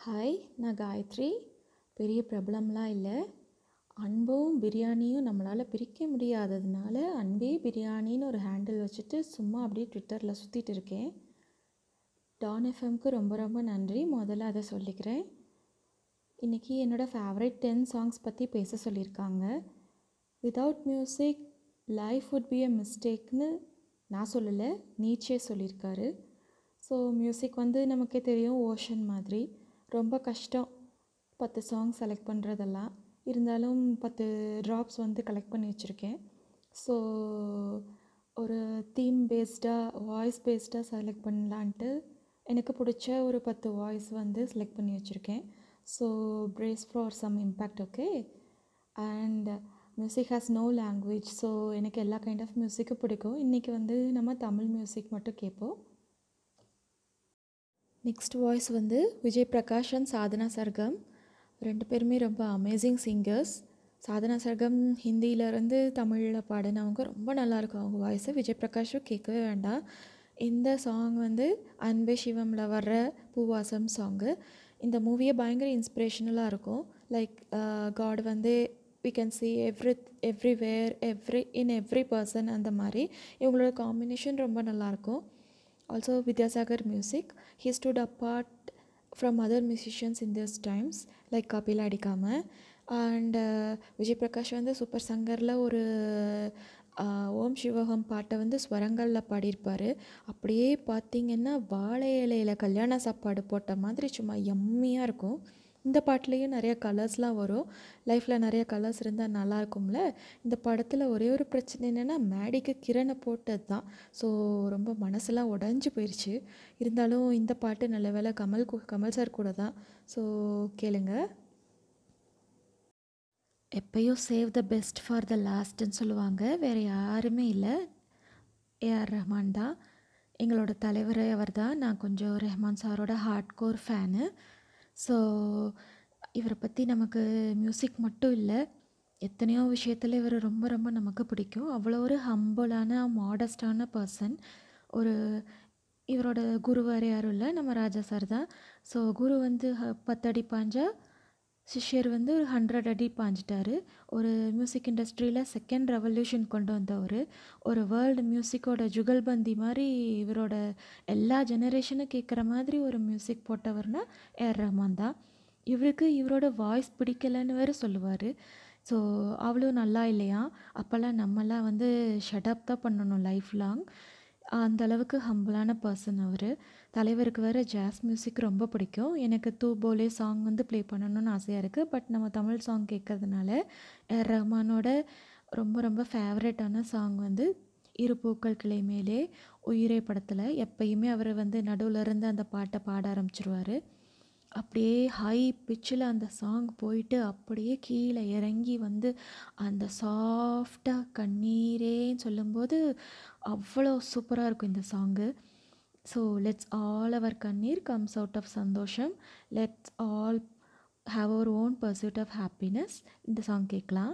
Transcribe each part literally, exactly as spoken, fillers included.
Hi, நான் காயத்ரி. பெரிய பிரபலம்லாம் இல்லை. அன்பும் பிரியாணியும் நம்மளால் பிரிக்க முடியாததுனால அன்பே பிரியாணின்னு ஒரு ஹேண்டில் வச்சுட்டு சும்மா அப்படியே ட்விட்டரில் சுற்றிட்டு இருக்கேன். டான் எஃப்எம்க்கு ரொம்ப ரொம்ப நன்றி. முதல்ல அதை சொல்லிக்கிறேன். இன்றைக்கி என்னோடய ஃபேவரட் டென் சாங்ஸ் பற்றி பேச சொல்லியிருக்காங்க. Without music life would be a மிஸ்டேக்னு நான் சொல்லலை, நீச்சே சொல்லியிருக்காரு. ஸோ மியூசிக் வந்து நமக்கே தெரியும், ஓஷன் மாதிரி ரொம்ப கஷ்டம் பத்து சாங் செலக்ட் பண்ணுறதெல்லாம். இருந்தாலும் பத்து ட்ராப்ஸ் வந்து கலெக்ட் பண்ணி வச்சுருக்கேன். ஸோ ஒரு தீம் பேஸ்டாக வாய்ஸ் பேஸ்டாக செலக்ட் பண்ணலான்ட்டு எனக்கு பிடிச்ச ஒரு பத்து வாய்ஸ் வந்து செலக்ட் பண்ணி வச்சுருக்கேன். So brace for some impact. Okay. And music has no language. So எனக்கு எல்லா கைண்ட் ஆஃப் மியூசிக்கும் பிடிக்கும். இன்றைக்கி வந்து நம்ம தமிழ் மியூசிக் மட்டும் கேட்போம். நெக்ஸ்ட் வாய்ஸ் வந்து விஜய் பிரகாஷ் அண்ட் சாதனா சர்கம். ரெண்டு பேருமே ரொம்ப அமேசிங் சிங்கர்ஸ். சாதனா சர்கம் ஹிந்தியிலேருந்து தமிழில் பாடினவங்க, ரொம்ப நல்லாயிருக்கும் அவங்க வாய்ஸு. விஜய் பிரகாஷும் கேட்கவே வேண்டாம். இந்த சாங் வந்து அன்பே சிவமில் வர்ற பூவாசம் சாங்கு. இந்த மூவியே பயங்கர இன்ஸ்பிரேஷனலாக இருக்கும். லைக் காட் வந்து we can see every everywhere every in every person. அந்த மாதிரி இவங்களோட காம்பினேஷன் ரொம்ப நல்லாயிருக்கும். Also Vidyasagar music, he stood apart from other musicians in these times like Kapila Adikama. And uh, Vijay Prakash வந்து super சங்கரில் ஒரு ஓம் சிவகம் பாட்டை வந்து ஸ்வரங்களில் பாடியிருப்பார். அப்படியே பார்த்திங்கன்னா வாழை இலையில் கல்யாண சாப்பாடு போட்ட மாதிரி சும்மா எம்மியாக இருக்கும். இந்த பாட்டிலையும் நிறைய கலர்ஸ்லாம் வரும். லைஃப்பில் நிறைய கலர்ஸ் இருந்தால் நல்லாயிருக்கும்ல. இந்த படத்தில் ஒரே ஒரு பிரச்சனை என்னென்னா, மேடிக்கு கிரணை போட்டது தான். ஸோ ரொம்ப மனசெல்லாம் உடஞ்சி போயிடுச்சு. இருந்தாலும் இந்த பாட்டு நல்ல வேலை கமல் கமல் சார் கூட தான். ஸோ கேளுங்க. எப்பயும் save the best for the லாஸ்ட்டுன்னு சொல்லுவாங்க. வேறு யாருமே இல்லை, ஏஆர் ரஹ்மான் தான். எங்களோட தலைவர் அவர் தான். நான் கொஞ்சம் ரஹ்மான் சாரோட ஹார்ட் கோர் ஃபேனு. ஸோ இவரை பற்றி நமக்கு மியூசிக் மட்டும் இல்லை, எத்தனையோ விஷயத்தில் இவர் ரொம்ப ரொம்ப நமக்கு பிடிக்கும். அவ்வளோ ஒரு ஹம்பிளான மாடஸ்டான பர்சன். ஒரு இவரோட குரு வேறு யாரும் இல்லை, நம்ம ராஜா சார் தான். ஸோ குரு வந்து பத்து அடி பாஞ்சா சிஷ்யர் வந்து ஒரு ஹண்ட்ரட் அடி பாஞ்சிட்டாரு. ஒரு மியூசிக் இண்டஸ்ட்ரியில் செகண்ட் ரெவல்யூஷன் கொண்டு வந்தவர். ஒரு வேர்ல்டு மியூசிக்கோட ஜுகல்பந்தி மாதிரி இவரோட எல்லா ஜெனரேஷனும் கேட்குற மாதிரி ஒரு மியூசிக் போட்டவர்னா ஏஆர் ரஹ்மான் தான். இவருக்கு இவரோட வாய்ஸ் பிடிக்கலைன்னு வேறு சொல்லுவார். ஸோ அவ்வளோ நல்லா இல்லையா. அப்போல்லாம் நம்மலாம் வந்து ஷட்டப் தான் பண்ணணும் லைஃப் லாங். அந்தளவுக்கு ஹம்பிளான பர்சன் அவர். தலைவருக்கு வேறு ஜாஸ் மியூசிக் ரொம்ப பிடிக்கும். எனக்கு தூ போலே சாங் வந்து ப்ளே பண்ணணும்னு ஆசையாக இருக்குது. பட் நம்ம தமிழ் சாங் கேட்கறதுனால ஏஆர் ரஹ்மானோட ரொம்ப ரொம்ப ஃபேவரட்டான சாங் வந்து இரு பூக்கள் கிளை மேலே உயிரே படத்தில். எப்பயுமே அவர் வந்து நடுவில் இருந்து அந்த பாட்டை பாட ஆரம்பிச்சிருவார். அப்படியே ஹை பிச்சில் அந்த சாங் போயிட்டு அப்படியே கீழே இறங்கி வந்து அந்த சாஃப்டாக கண்ணீரேன்னு சொல்லும்போது அவ்வளோ சூப்பராக இருக்கும் இந்த சாங்கு. ஸோ லெட்ஸ் ஆல் அவர் கண்ணீர் கம்ஸ் அவுட் ஆஃப் சந்தோஷம். Let's all have our own pursuit of happiness. இந்த சாங் கேட்கலாம்.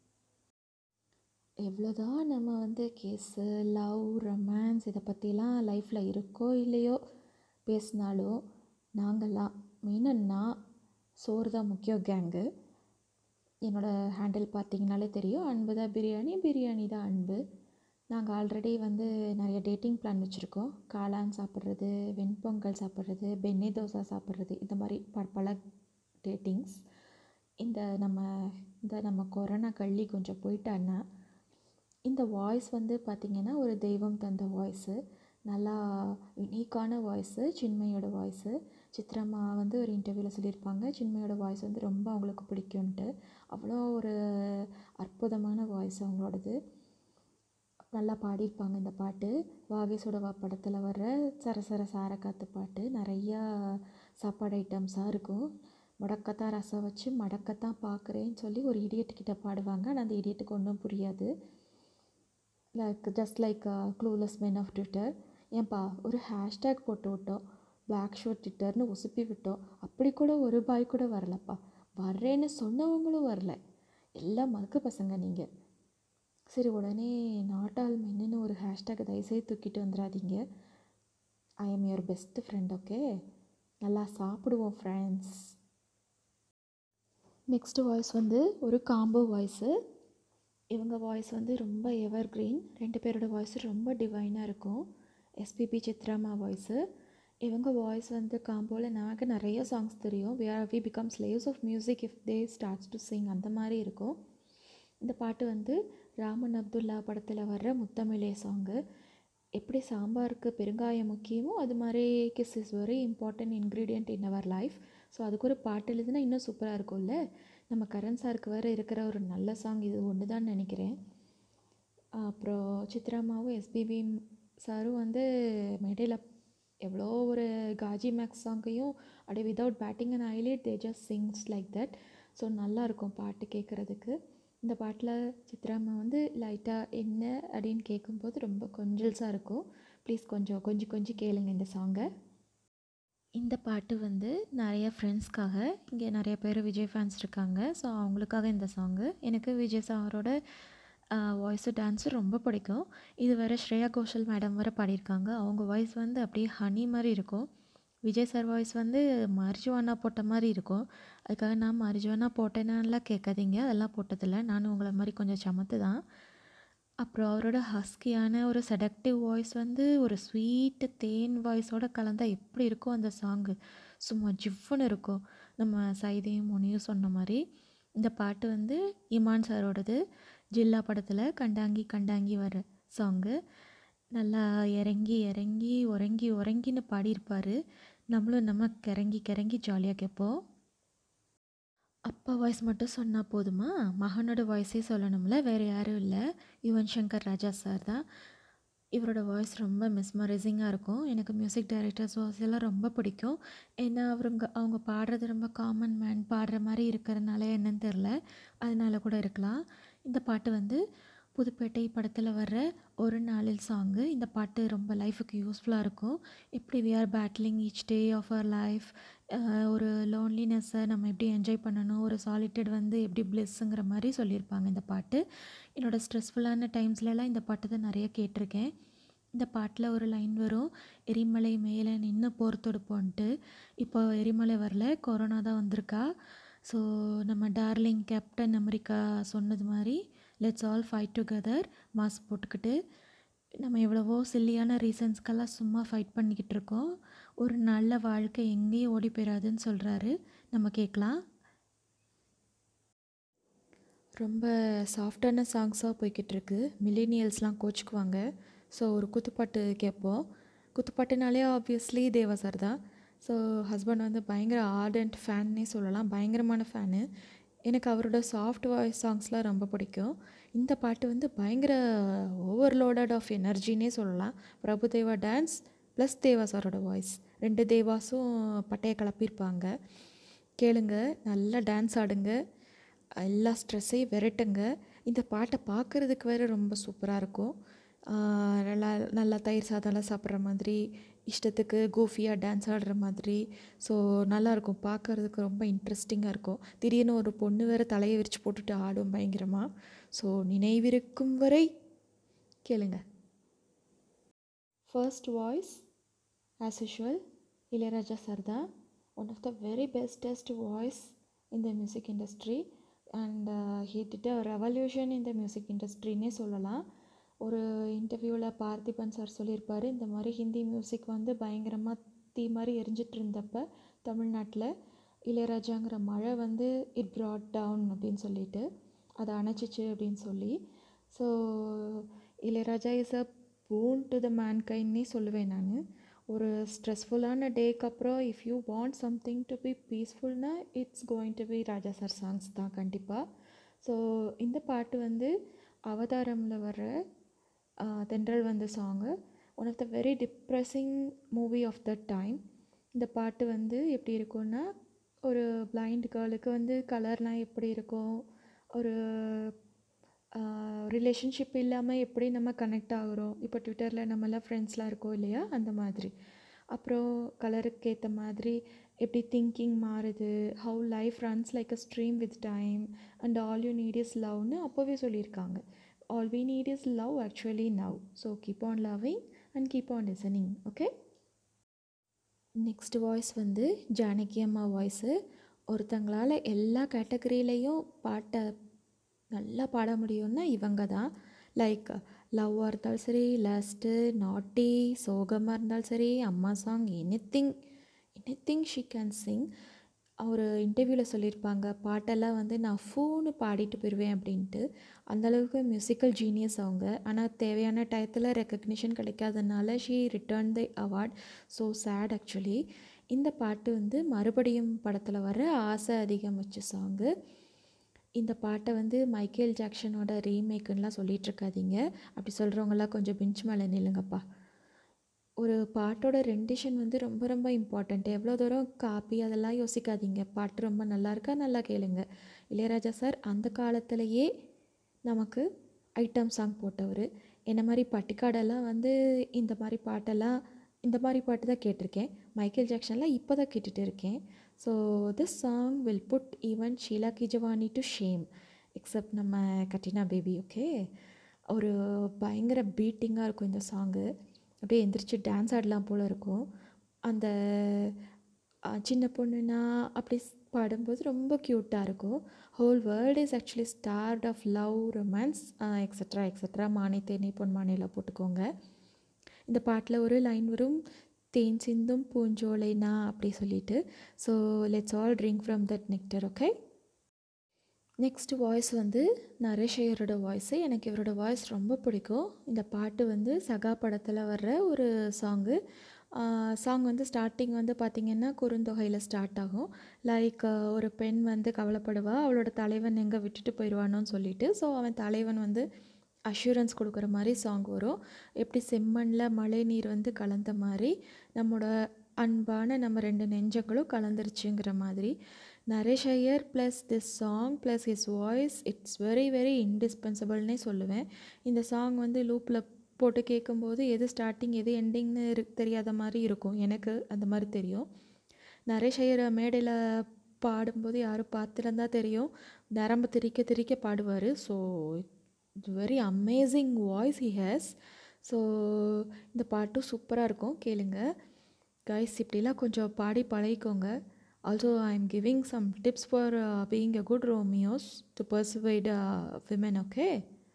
எவ்வளோதான் நம்ம வந்து கேஸு, லவ், ரொமான்ஸ் இதை பற்றிலாம் லைஃப்பில் இருக்கோ இல்லையோ பேசினாலும், நாங்கள்லாம் மெயினா சோறு தான் முக்கியம் கேங்கு. என்னோடய ஹேண்டில் பார்த்திங்கனாலே தெரியும், அன்பு தான் பிரியாணி, பிரியாணி தான் அன்பு. நாங்கள் ஆல்ரெடி வந்து நிறைய டேட்டிங் பிளான் வச்சுருக்கோம். காளான் சாப்பிட்றது, வெண்பொங்கல் சாப்பிட்றது, பென்னி தோசை சாப்பிட்றது, இந்த மாதிரி ப பல டேட்டிங்ஸ். இந்த நம்ம இந்த நம்ம கொரோனா கள்ளி கொஞ்சம் போயிட்டான்னா இந்த வாய்ஸ் வந்து பார்த்திங்கன்னா ஒரு தெய்வம் தந்த வாய்ஸு. நல்லா யுனிக்கான வாய்ஸு, சின்மையோட வாய்ஸு. சித்ராம்மா வந்து ஒரு இன்டர்வியூவில் சொல்லியிருப்பாங்க, சின்மையோட வாய்ஸ் வந்து ரொம்ப அவங்களுக்கு பிடிக்கும்ன்ட்டு. அவ்வளோ ஒரு அற்புதமான வாய்ஸ் அவங்களோடது. நல்லா பாடியிருப்பாங்க இந்த பாட்டு. வாகேசோடவா படத்தில் வர்ற சரசர சாரக்காத்து பாட்டு. நிறையா சாப்பாடு ஐட்டம்ஸாக இருக்கும். முடக்கத்தான் ரசம் வச்சு மடக்கத்தான் பார்க்குறேன்னு சொல்லி ஒரு இடியட்டுக்கிட்ட பாடுவாங்க. ஆனால் அந்த இடியட்டுக்கு ஒன்றும் புரியாது. Like just like clueless men of Twitter. ஏன்பா ஒரு ஹேஷ்டேக் போட்டு விட்டோம், பிளாக் ஷோர் ட்விட்டர்னு உசுப்பி விட்டோம், அப்படி கூட ஒரு பாய் கூட வரலப்பா. வர்றேன்னு சொன்னவங்களும் வரல. எல்லாம் மக்கு பசங்க நீங்கள். சரி, உடனே நாட்டால் மென்னு ஒரு ஹேஷ்டேக் தயவுசெய்து தூக்கிட்டு வந்துடாதீங்க. I am your best friend. Okay. நல்லா சாப்பிடுவோம் ஃப்ரெண்ட்ஸ். நெக்ஸ்ட் வாய்ஸ் வந்து ஒரு காம்போ வாய்ஸு. இவங்க வாய்ஸ் வந்து ரொம்ப எவர் கிரீன். ரெண்டு பேரோட வாய்ஸ் ரொம்ப டிவைனாக இருக்கும். எஸ்பிபி சித்ராமா வாய்ஸு. இவங்க வாய்ஸ் வந்து காம்போவில் எனக்கு நிறைய சாங்ஸ் தெரியும். We are we become slaves of music if they starts to sing, அந்த மாதிரி இருக்கும். இந்த பாட்டு வந்து ராமன் அப்துல்லா படத்தில் வர்ற முத்தமிழே சாங்கு. எப்படி சாம்பாருக்கு பெருங்காயம் முக்கியமோ அது மாதிரி kiss is very important ingredient in our life. So அதுக்கு ஒரு பாட்டு எழுதுனா இன்னும் சூப்பராக இருக்கும்ல. நம்ம கரண் சாருக்கு வேறு இருக்கிற ஒரு நல்ல சாங் இது ஒன்று தான் நினைக்கிறேன். அப்புறம் சித்ராமாவும் எஸ்பிபி சாரும் வந்து மேடையில் எவ்வளோ ஒரு காஜி மேக்ஸ் சாங்கையும் அப்படியே வித்தவுட் பேட்டிங் அண்ட் ஐலைட் they just sings like that. So நல்லாயிருக்கும் பாட்டு கேட்குறதுக்கு. இந்த பாட்டில் சித்ராமா வந்து லைட்டாக என்ன அப்படின்னு கேட்கும்போது ரொம்ப கொஞ்சல்ஸாக இருக்கும். ப்ளீஸ் கொஞ்சம் கொஞ்சம் கொஞ்சம் கேளுங்க இந்த சாங்கை. இந்த பாட்டு வந்து நிறைய ஃப்ரெண்ட்ஸ்க்காக, இங்கே நிறைய பேர் விஜய் ஃபேன்ஸ் இருக்காங்க. ஸோ அவங்களுக்காக இந்த சாங்கு. எனக்கு விஜய் சாரோட வாய்ஸு டான்ஸு ரொம்ப பிடிக்கும். இது வேறு ஸ்ரேயா கோஷல் மேடம் வேறு பாடியிருக்காங்க. அவங்க வாய்ஸ் வந்து அப்படியே ஹனி மாதிரி இருக்கும். விஜய் சார் வாய்ஸ் வந்து மரிஜுவானா போட்ட மாதிரி இருக்கும். அதுக்காக நான் மரிஜுவானா போட்டேன்னாலாம் கேட்காதீங்க, அதெல்லாம் போட்டதில்லை. நானும் உங்களை மாதிரி கொஞ்சம் சமத்து தான். அப்புறம் அவரோட ஹஸ்கியான ஒரு செடக்டிவ் வாய்ஸ் வந்து ஒரு ஸ்வீட்டு தேன் வாய்ஸோடு கலந்தால் எப்படி இருக்கும் அந்த சாங்கு, சும்மா ஜிவ்வுன்னு இருக்கும். நம்ம சைதையும் முனியும் சொன்ன மாதிரி. இந்த பாட்டு வந்து இமான் சாரோடது. ஜில்லா படத்தில் கண்டாங்கி கண்டாங்கி வர சாங்கு. நல்லா இறங்கி இறங்கி உறங்கி உறங்கின்னு பாடியிருப்பார். நம்மளும் நம்ம கிறங்கி கிறங்கி ஜாலியாக கேட்போம். அப்பா வாய்ஸ் மட்டும் சொன்னால் போதுமா? மகனோட வாய்ஸே சொல்லணும்ல, வேறு யாரும் இல்லை, யுவன் சங்கர் ராஜா சார் தான். இவரோட வாய்ஸ் ரொம்ப மிஸ்மரைசிங்காக இருக்கும். எனக்கு மியூசிக் டைரக்டர்ஸ் வாய்ஸ் எல்லாம் ரொம்ப பிடிக்கும். ஏன்னா அவருங்க அவங்க பாடுறது ரொம்ப காமன் மேன் பாடுற மாதிரி இருக்கிறதுனால என்னன்னு தெரில, அதனால கூட இருக்கலாம். இந்த பாட்டு வந்து புதுப்பேட்டை படத்தில் வர்ற ஒரு நாளில் சாங்கு. இந்த பாட்டு ரொம்ப லைஃபுக்கு யூஸ்ஃபுல்லாக இருக்கும். எப்படி we are battling each day of our life, ஒரு லோன்லினஸ்ஸை நம்ம எப்படி என்ஜாய் பண்ணணும், ஒரு சாலிட்டட் வந்து எப்படி பிளெஸ்ஸுங்கிற மாதிரி சொல்லியிருப்பாங்க இந்த பாட்டு. என்னோடய ஸ்ட்ரெஸ்ஃபுல்லான டைம்ஸ்லலாம் இந்த பாட்டு தான் நிறைய கேட்டிருக்கேன். இந்த பாட்டில் ஒரு லைன் வரும், எரிமலை மேலே நின்று போர் தொடுப்போன்ட்டு. இப்போ எரிமலை வரல, கொரோனா தான் வந்திருக்கா. ஸோ நம்ம டார்லிங் கேப்டன் அமெரிக்கா சொன்னது மாதிரி let's all fight together, mask போட்டுக்கிட்டு. நம்ம எவ்வளவோ சில்லியான ரீசன்ஸ்க்கெல்லாம் சும்மா ஃபைட் பண்ணிக்கிட்டு இருக்கோம். ஒரு நல்ல வாழ்க்கை எங்கேயும் ஓடி போயிடாதுன்னு சொல்கிறாரு. நம்ம கேட்கலாம். ரொம்ப சாஃப்டான சாங்ஸாக போய்கிட்டுருக்கு. மில்லேனியல்ஸ்லாம் கோச்சுக்குவாங்க. ஸோ ஒரு குத்துப்பாட்டு கேட்போம். குத்துப்பாட்டுனாலே ஆப்வியஸ்லி தேவா சார் தான். ஸோ ஹஸ்பண்ட் வந்து பயங்கர ஆர்டன்ட் ஃபேன்னே சொல்லலாம், பயங்கரமான ஃபேனு. எனக்கு அவரோட சாஃப்ட் வாய்ஸ் சாங்ஸ்லாம் ரொம்ப பிடிக்கும். இந்த பாட்டு வந்து பயங்கர ஓவர்லோடட் ஆஃப் எனர்ஜின்னே சொல்லலாம். பிரபுதேவா டான்ஸ் ப்ளஸ் தேவா சாரோட வாய்ஸ், ரெண்டு தேவாஸும் பட்டையை கிளப்பியிருப்பாங்க. கேளுங்க, நல்லா டான்ஸ் ஆடுங்க, எல்லா ஸ்ட்ரெஸ்ஸையும் விரட்டுங்க. இந்த பாட்டை பார்க்குறதுக்கு வேறு ரொம்ப சூப்பராக இருக்கும். நல்லா நல்லா தயிர் சாதம்லாம் சாப்பிட்ற மாதிரி, இஷ்டத்துக்கு கூஃபியாக டான்ஸ் ஆடுற மாதிரி. ஸோ நல்லாயிருக்கும், பார்க்குறதுக்கு ரொம்ப இன்ட்ரெஸ்டிங்காக இருக்கும். திடீர்னு ஒரு பொண்ணு வேறு தலையை விரித்து போட்டுட்டு ஆடும் பயங்கரமாக. ஸோ நினைவிருக்கும் வரை கேளுங்க. First voice as usual Ilaiyaraaja sir தான். One of the very bestest voice in the music industry. And he did a revolution in the music இண்டஸ்ட்ரின்னே சொல்லலாம். ஒரு இன்டர்வியூவில் பார்த்திபன் சார் சொல்லியிருப்பார், இந்த மாதிரி ஹிந்தி மியூசிக் வந்து பயங்கரமாக தீ மாதிரி எரிஞ்சிட்டு இருந்தப்போ தமிழ்நாட்டில் இளையராஜாங்கிற மழை வந்து இட் ப்ராட் டவுன் அப்படின்னு சொல்லிட்டு அதை அணைச்சிச்சு அப்படின்னு சொல்லி. So Ilaiyaraaja is a boon to the மேன்கைன்னே சொல்லுவேன் நான். ஒரு ஸ்ட்ரெஸ்ஃபுல்லான டேக்கு அப்புறம் if you want something to be பீஸ்ஃபுல்னா it's going to be Raja sir songs தான் கண்டிப்பாக. ஸோ இந்த பாட்டு வந்து அவதாரமில் வர தென்றல் வந்த song, one of the very depressing movie of the time. இந்த பாட்டு வந்து எப்படி இருக்கும்னா, ஒரு பிளைண்ட் கேர்ளுக்கு வந்து கலர்னால் எப்படி இருக்கும், ஒரு ரிலேஷன்ஷிப் இல்லாமல் எப்படி நம்ம கனெக்ட் ஆகிறோம், இப்போ ட்விட்டரில் நம்மளாம் ஃப்ரெண்ட்ஸ்லாம் இருக்கோம் இல்லையா, அந்த மாதிரி. அப்புறம் கலருக்கு ஏற்ற மாதிரி எப்படி திங்கிங் மாறுது, how life runs like a stream with time and all you need is லவ்னு அப்போவே சொல்லியிருக்காங்க. All we need is love actually now. So keep on loving and keep on listening. Okay? Next voice வந்து ஜானகி அம்மா voice. ஒருத்தங்களால் எல்லா கேட்டகரியிலையும் பாட்டை நல்லா பாட முடியும்னா இவங்க தான். லைக் லவ்வாக இருந்தாலும் சரி, லஸ்ட்டு, நாட்டி, சோகமாக இருந்தாலும் சரி, Amma song, anything anything she can sing. ஒரு இன்டர்வியூவில் சொல்லியிருப்பாங்க, பாட்டெல்லாம் வந்து நான் ஃபூன்னு பாடிட்டு போயிடுவேன் அப்படின்ட்டு. அந்தளவுக்கு மியூசிக்கல் ஜீனியஸ் அவங்க. ஆனால் தேவையான டயத்தில் ரெக்கக்னிஷன் கிடைக்காதனால she return the award. So sad actually. இந்த பாட்டு வந்து மறுபடியும் படத்தில் வர ஆசை அதிகம் வச்ச சாங்கு. இந்த பாட்டை வந்து மைக்கேல் ஜாக்சனோட ரீமேக்குன்னெலாம் சொல்லிகிட்டு இருக்காதீங்க. அப்படி சொல்கிறவங்களாம் கொஞ்சம் பெஞ்ச் மேலே நில்லுங்கப்பா. ஒரு பாட்டோட ரெண்டிஷன் வந்து ரொம்ப ரொம்ப இம்பார்ட்டண்ட். எவ்வளோ தூரம் காப்பி அதெல்லாம் யோசிக்காதீங்க. பாட்டு ரொம்ப நல்லா இருக்கா, நல்லா கேளுங்க. இளையராஜா சார் அந்த காலத்திலேயே நமக்கு ஐட்டம் சாங் போட்டவர். என்ன மாதிரி பட்டிக்காடெல்லாம் வந்து இந்த மாதிரி பாட்டெல்லாம் இந்த மாதிரி பாட்டு தான் கேட்டிருக்கேன். மைக்கேல் ஜாக்சன்லாம் இப்போ தான் கேட்டுட்டு இருக்கேன். So this song will put even Sheela Ki Jawani to shame, except நம்ம கட்டினா பேபி. ஓகே, ஒரு பயங்கர பீட்டிங்காக இருக்கும் இந்த சாங்கு. அப்படியே எந்திரிச்சு டான்ஸ் ஆடலாம் போல் இருக்கும். அந்த சின்ன பொண்ணுனா அப்படி பாடும்போது ரொம்ப க்யூட்டாக இருக்கும். Whole world is actually start of love, romance, extra extra. மானே தேனே பொன்மானேலாம் போட்டுக்கோங்க. இந்த பாட்டில் ஒரு லைன் வரும், தேன் சிந்தும் பூஞ்சோலைனா அப்படி சொல்லிட்டு. So let's all drink from that nectar. Okay, next voice வந்து நரேஷ் ஐயரோட வாய்ஸு. எனக்கு இவரோட வாய்ஸ் ரொம்ப பிடிக்கும். இந்த பாட்டு வந்து சகா படத்தில் வர்ற ஒரு சாங்கு. சாங் வந்து ஸ்டார்டிங் வந்து பார்த்திங்கன்னா குறுந்தொகையில் ஸ்டார்ட் ஆகும். லைக் ஒரு பெண் வந்து கவலைப்படுவா, அவளோட தலைவன் எங்கே விட்டுட்டு போயிடுவானோன்னு சொல்லிட்டு. ஸோ அவன் தலைவன் வந்து அஷூரன்ஸ் கொடுக்குற மாதிரி சாங் வரும். எப்படி செம்மண்ணில் மழை நீர் வந்து கலந்த மாதிரி நம்மளோட அன்பான நம்ம ரெண்டு நெஞ்சங்களும் கலந்துருச்சுங்கிற மாதிரி. Naresh Iyer plus this song plus his voice, it's very very இன்டிஸ்பென்சபிள்னே சொல்லுவேன். இந்த சாங் வந்து லூப்பில் போட்டு கேட்கும்போது எது ஸ்டார்டிங் எது எண்டிங்னு இரு தெரியாத மாதிரி இருக்கும். எனக்கு அந்த மாதிரி தெரியும். நரேஷ் ஐயர் மேடையில் பாடும்போது யாரும் பார்த்துருந்தா தெரியும், நரம்பு திரிக்க திரிக்க பாடுவார். So it's very amazing voice he has. So இந்த பாட்டும் சூப்பராக இருக்கும், கேளுங்க கைஸ். இப்படிலாம் கொஞ்சம் பாடி பழகிக்கோங்க. Also, I am giving some tips for uh, being a good Romeos to persuade uh, women, okay?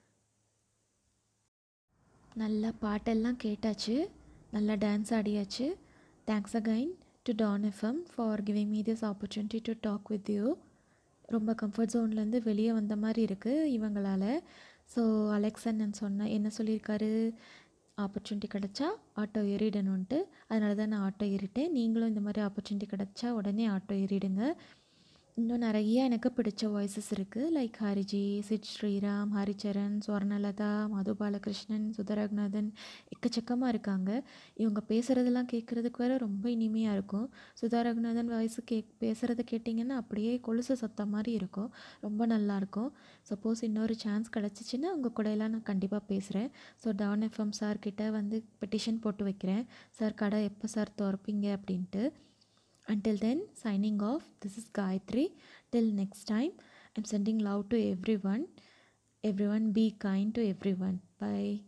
நல்லா பாட்டெல்லாம் கேட்டாச்சு, நல்லா டான்ஸ் ஆடியாச்சு. Thanks again to Don FM for giving me this opportunity to talk with you. ரொம்ப comfort ஜோன்லேருந்து வெளியே வந்த மாதிரி இருக்குது இவங்களால். ஸோ அலெக்சன் சொன்ன என்ன சொல்லியிருக்காரு, ஆப்பர்ச்சுனிட்டி கிடச்சா ஆட்டோ ஏறிடணுன்ட்டு. அதனால தான் நான் ஆட்டோ ஏறிட்டேன். நீங்களும் இந்த மாதிரி ஆப்பர்ச்சுனிட்டி கிடச்சா உடனே ஆட்டோ ஏறிடுங்க. இன்னும் நிறைய எனக்கு பிடிச்ச வாய்ஸஸ் இருக்குது. லைக் ஹரிஜி, சிட் ஸ்ரீராம், ஹரிச்சரன், சுவர்ணலதா, மது பாலகிருஷ்ணன், சுதரகுநாதன், எக்கச்சக்கமாக இருக்காங்க. இவங்க பேசுகிறதெல்லாம் கேட்குறதுக்கு வேறு ரொம்ப இனிமையாக இருக்கும். சுதரகுநாதன் வாய்ஸு கே பேசுகிறத கேட்டிங்கன்னா அப்படியே கொலுசு சத்தம் மாதிரி இருக்கும், ரொம்ப நல்லாயிருக்கும். சப்போஸ் இன்னொரு சான்ஸ் கிடச்சிச்சின்னா உங்கள் கூடையெல்லாம் நான் கண்டிப்பாக பேசுகிறேன். ஸோ டான் எஃப்எம் சார்கிட்ட வந்து பெட்டிஷன் போட்டு வைக்கிறேன், சார் கடை எப்போ சார் திறப்பீங்க அப்படின்ட்டு. Until then, signing off. This is Gayatri. Till next time, I'm sending love to everyone. Everyone be kind to everyone. Bye.